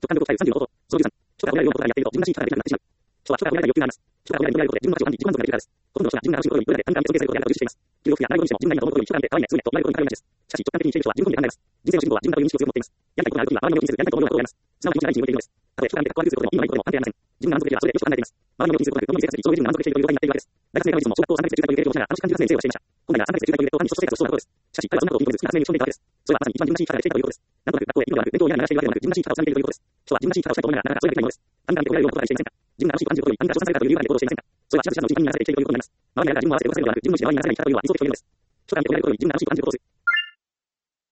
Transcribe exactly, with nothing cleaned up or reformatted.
直感力を伝えるさんじゅうのこと。そのじゅうさん。人が褒められるようなことがやっていると自分らしい力ができなくなってしまう。人は人が褒められる欲求があります。人が褒められる欲求があることで自分が自己満足になることがあります。ほとんどの人が自分が楽しいことに、どれで他人が楽しいことに、どれで何かを尊敬されることをやることを重視しています。究極的な内容にしても、自分が今のところに人が見て可愛いな、優れと言われることに怒りがちです。しかし、直感的に生きている人は自分本位で考えます。人生の主人公は自分がという認識を強く持っています。やりたいことがあるときには、周りの目を気にせず、やりたいことを思うようなことをやります。すなわち、自分が第一に動いているのです。たとえ人が見てかっこ悪くすることでも、意味のないことでも関係ありません。自分が満足できればそれでよしと考えています。周りの目を気にすることなく、どんなに生活にその自分が満足しているという状態になっているわけです。大学生がいつも小学校さんかげつで中学というレベルをしながら楽しく感じさせる人生をしていました。本来はさんかげつで中学というレベルと単に人と生活をそうなことです。しかし、彼はそんなことを認めず、好きな発明に打ち込んでいたわけです。それはまさに一番自分らしい力ができていたということです。なんとなく学校へ行くのではなく、勉強を嫌ながらしているわけでもなく、自分らしい力を探しているということです。人は自分らしい力をしたいと思いながら、なかなかそれができないのです。他人が見て褒められるようなことがしていませんか？自分が楽しいと感じることに、他人が称賛されたという理由があることをしていませんか？それは自分自身の内側に流されているということになります。周りにあるから自分を合わせて動かせるのではなく、自分の内側に流されていたというのは理想的というのです。人が見て褒められることに自分が楽しいと感じることをする。